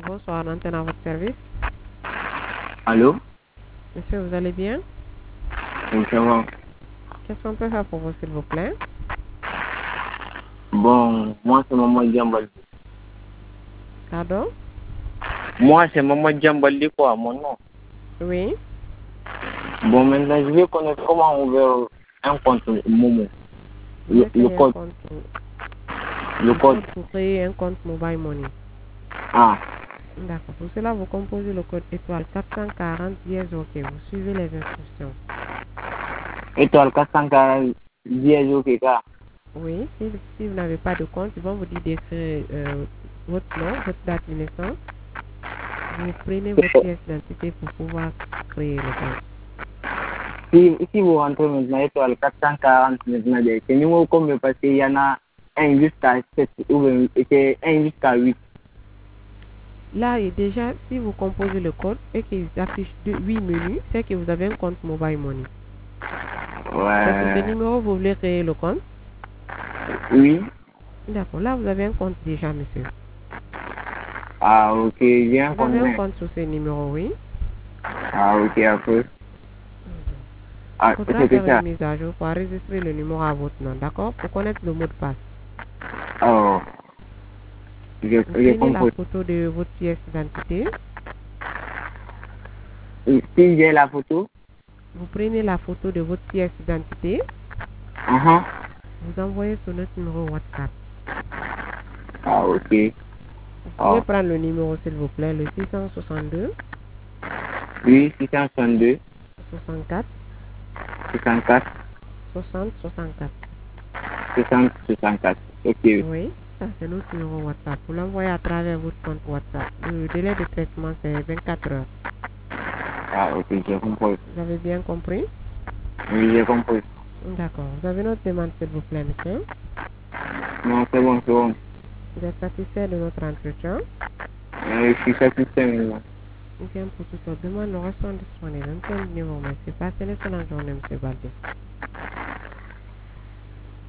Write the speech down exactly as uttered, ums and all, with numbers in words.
Bonsoir, l'antenne à votre service. Allô? Monsieur, vous allez bien? Oui, ça va. Qu'est-ce qu'on peut faire pour vous, s'il vous plaît? Bon, moi c'est Maman Djambali. Pardon? Moi c'est Maman Djambali, quoi, mon nom. Oui. Bon, maintenant je vais connaître comment ouvrir un compte Momo. Vous Le, voulez le créer un code. compte. Le Le code. code pour créer un compte Mobile Money. Ah, D'accord. Pour cela, vous composez le code étoile quatre cent quarante dièse OK. Vous suivez les instructions. étoile quatre cent quarante, dièse OK, car. Oui. Si, si vous n'avez pas de compte, ils vont vous dire d'écrire euh, votre nom, votre date de naissance. Vous prenez votre pièce d'identité pour pouvoir créer le compte. Si, si vous rentrez maintenant, étoile quatre cent quarante, maintenant, c'est numéro combien? Parce qu'il y en a un jusqu'à sept, ou bien c'est un jusqu'à huit. Là, et déjà, si vous composez le code et qu'il affiche huit menus, c'est que vous avez un compte Mobile Money. C'est sur ce Ouais. numéro vous voulez créer le compte? Oui. D'accord. Là, vous avez un compte déjà, monsieur. Ah, ok, j'ai un Vous avez un compte. compte sur ce numéro, oui. Ah, ok, après. Il Ah, faudra c'est que faire une ça. mise à jour pour enregistrer le numéro à votre nom, d'accord? Pour connaître le mot de passe. Oh, j'ai Vous j'ai prenez la compris. photo de votre pièce d'identité. Si j'ai la photo, Vous prenez la photo de votre pièce d'identité. uh-huh. Vous envoyez sur notre numéro WhatsApp. Ah, ok. Vous pouvez Oh. prendre le numéro, s'il vous plaît, le six cent soixante-deux, Oui, six cent soixante-deux, soixante-quatre, soixante-quatre, soixante, soixante-quatre. soixante, soixante-quatre. Ok. Oui, ça c'est notre numéro WhatsApp. Vous l'envoyez à travers votre compte WhatsApp. Le délai de traitement c'est vingt-quatre heures. Ah, ok, j'ai compris. Vous avez bien compris? Oui, j'ai compris. D'accord. Vous avez notre demande, s'il vous plaît, monsieur? Non, c'est bon, c'est bon. Vous êtes satisfait de notre entretien? Euh, je suis satisfait maintenant. Bien, pour toute votre demande, nous restons disponibles. Un tel numéro, merci. Passez une excellente journée, monsieur Baldi.